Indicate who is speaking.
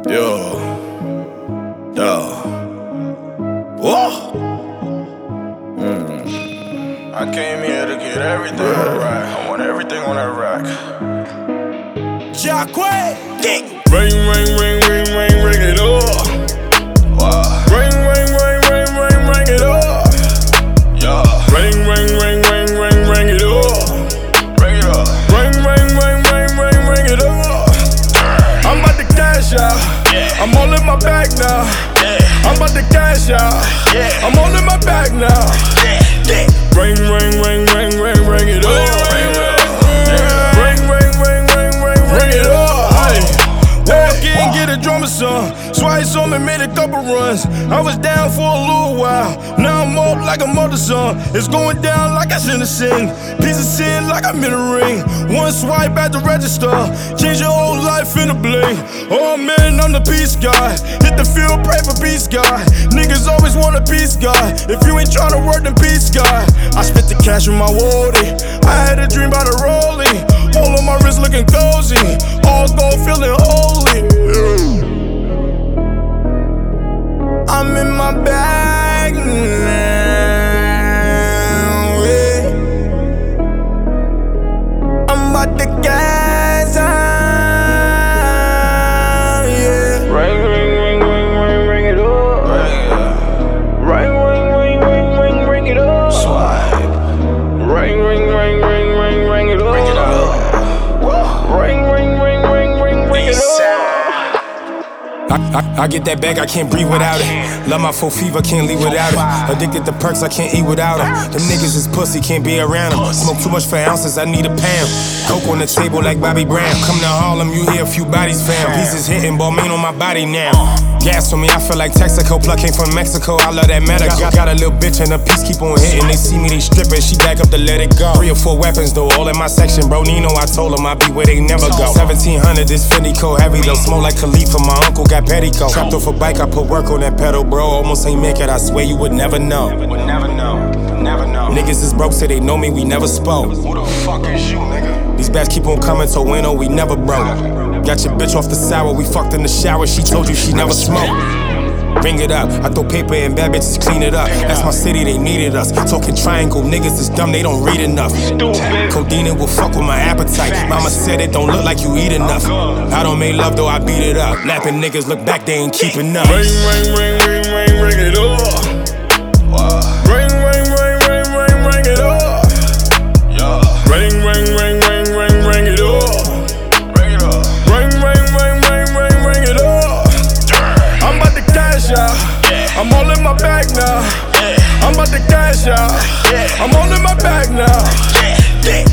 Speaker 1: Yo. Whoa.
Speaker 2: I came here to get everything right. I want everything on that rack.
Speaker 1: Jacquay.
Speaker 2: Ring, ring, ring, ring, ring, ring it up. Wow. Ring, ring, ring, ring, ring, ring it up. Yeah. Ring, ring, ring, ring, ring, ring it up. Ring it up. Ring, ring, ring, ring, ring, ring it up. I'm about to cash out. I'm all in my bag now. I'm about to cash out. I'm all in my bag now. Ring, ring, ring, ring, ring, ring it up. Ring, ring, ring, ring, ring, ring it up. Walk in, get a drummer song. Swice on me, made a couple runs. I was down for a little while. Now I'm up like a mother song. It's going down like I shouldn't sing. Piece of sin like I'm in a ring. One swipe at the register. Change your whole life in a blink. Oh man, I'm the peace guy. Hit the field, pray for peace guy. Niggas always want a peace guy. If you ain't tryna work, then peace guy. I spit the cash with my woody. I had a dream about a rolling. All on my wrist looking cozy. All gold feeling holy. I'm in my bag now, yeah. I'm about to gas out, yeah. Ring, ring, ring, ring, ring, ring it up. Ring, ring, ring, ring, ring, ring it up. Swipe. Ring, ring, ring, ring, ring, ring it up. Ring it up. Ring, ring, ring, ring, ring, ring it up.
Speaker 3: I get that bag, I can't breathe without it. Love my full fever, can't leave without it. Addicted to perks, I can't eat without them. Them niggas is pussy, can't be around them. Smoke too much for ounces, I need a pound. Coke on the table like Bobby Brown. Come to Harlem, you hear a few bodies found. Pieces hitting, Balmain on my body now. Gas on me, I feel like Texaco. Plug came from Mexico, I love that matter. Got a little bitch and a piece keep on hitting. They see me, they stripping, she back up to let it go. 3 or 4 weapons though, all in my section, bro. Nino, I told him I be where they never go. 1700, this Fendi coat heavy though. Smoke like Khalifa, my uncle got petticoat. Trapped off a bike, I put work on that pedal, bro. Almost ain't make it, I swear you would never know.
Speaker 2: Would never know, never know.
Speaker 3: Niggas is broke, say they know me, we never spoke.
Speaker 2: Who the fuck is you, nigga?
Speaker 3: These bats keep on coming, so winnow, we never broke. Got your bitch off the sour, we fucked in the shower. She told you she never smoked. Bring it up, I throw paper and bad bitches clean it up. That's my city, they needed us. Talking triangle, niggas is dumb, they don't read enough. Codeine will fuck with my appetite. Mama said it don't look like you eat enough. I don't make love though, I beat it up. Lapping niggas look back, they ain't keeping up.
Speaker 2: Ring, ring, ring, ring, ring, ring it up. Ring, ring, ring, ring, ring, ring it up. Ring, ring, ring, ring, ring, ring it up. Ring it up. Ring, ring, ring, ring, ring, ring it up. I'm about to cash out. I'm all in my bag now. I'm about to cash out. I'm all in my bag now.